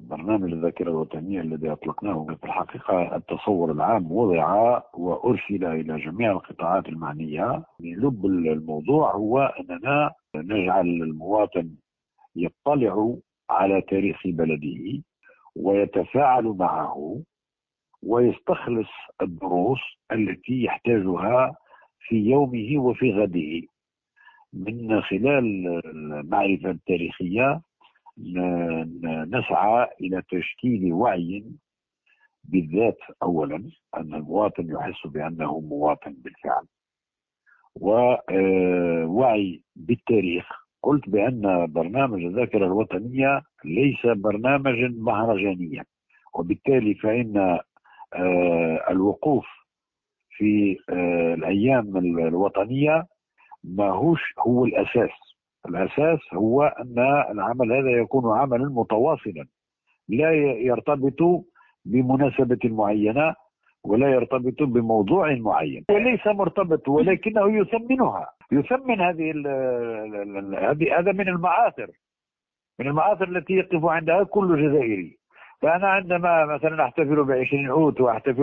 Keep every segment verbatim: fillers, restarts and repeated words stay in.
برنامج الذاكرة الوطنية الذي أطلقناه في الحقيقة التصور العام وضع وأرسل إلى جميع القطاعات المعنية. لب الموضوع هو أننا نجعل المواطن يطلع على تاريخ بلده ويتفاعل معه ويستخلص الدروس التي يحتاجها في يومه وفي غده. من خلال المعرفة التاريخية نسعى إلى تشكيل وعي بالذات، أولا أن المواطن يحس بأنه مواطن بالفعل، ووعي بالتاريخ. قلت بأن برنامج الذاكرة الوطنية ليس برنامجا مهرجانيا، وبالتالي فإن الوقوف في الأيام الوطنية ما هوش هو الأساس. الأساس هو أن العمل هذا يكون عملا متواصلا لا يرتبط بمناسبة معينة ولا يرتبط بموضوع معين، وليس مرتبط ولكنه يثمنها، يثمن هذه هذه هذا من المآثر من المآثر التي يقف عندها كل جزائري. فأنا عندما مثلا أحتفل بعشرين عود وأحتفل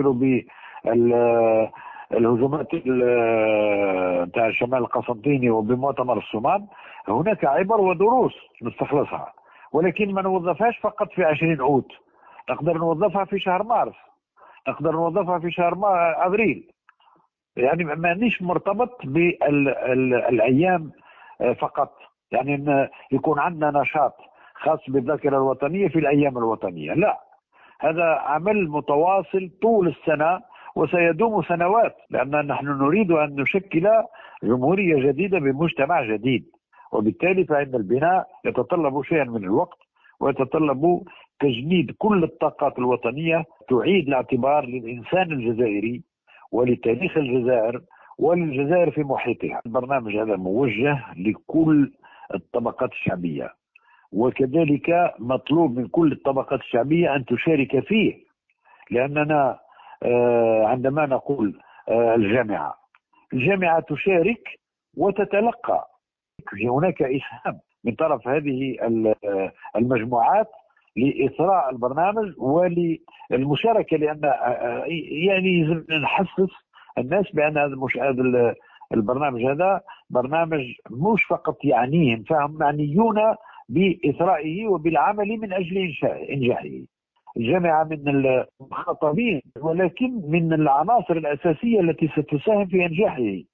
بال الهجومات نتاع شمال القسنطيني وبمؤتمر الصومال، هناك عبر ودروس نستخلصها، ولكن ما نوظفهاش فقط في عشرين عود، نقدر نوظفها في شهر مارس، نقدر نوظفها في شهر ابريل. يعني مانيش مرتبط بالايام فقط، يعني ان يكون عندنا نشاط خاص بالذاكره الوطنيه في الايام الوطنيه، لا، هذا عمل متواصل طول السنه وسيدوم سنوات، لأن نحن نريد أن نشكل جمهورية جديدة بمجتمع جديد. وبالتالي فإن البناء يتطلب شيئا من الوقت، ويتطلب تجنيد كل الطاقات الوطنية، تعيد الاعتبار للإنسان الجزائري ولتاريخ الجزائر وللجزائر في محيطها. البرنامج هذا موجه لكل الطبقات الشعبية، وكذلك مطلوب من كل الطبقات الشعبية أن تشارك فيه، لأننا عندما نقول الجامعة الجامعة تشارك وتتلقى، هناك إسهام من طرف هذه المجموعات لإثراء البرنامج وللمشاركة، لأن يعني نحسس الناس بأن هذا البرنامج هذا برنامج مش فقط يعنيهم، فهم معنيون بإثرائه وبالعمل من أجل إنجاحه. الجامعة من المخاطبين ولكن من العناصر الأساسية التي ستساهم في إنجاحه.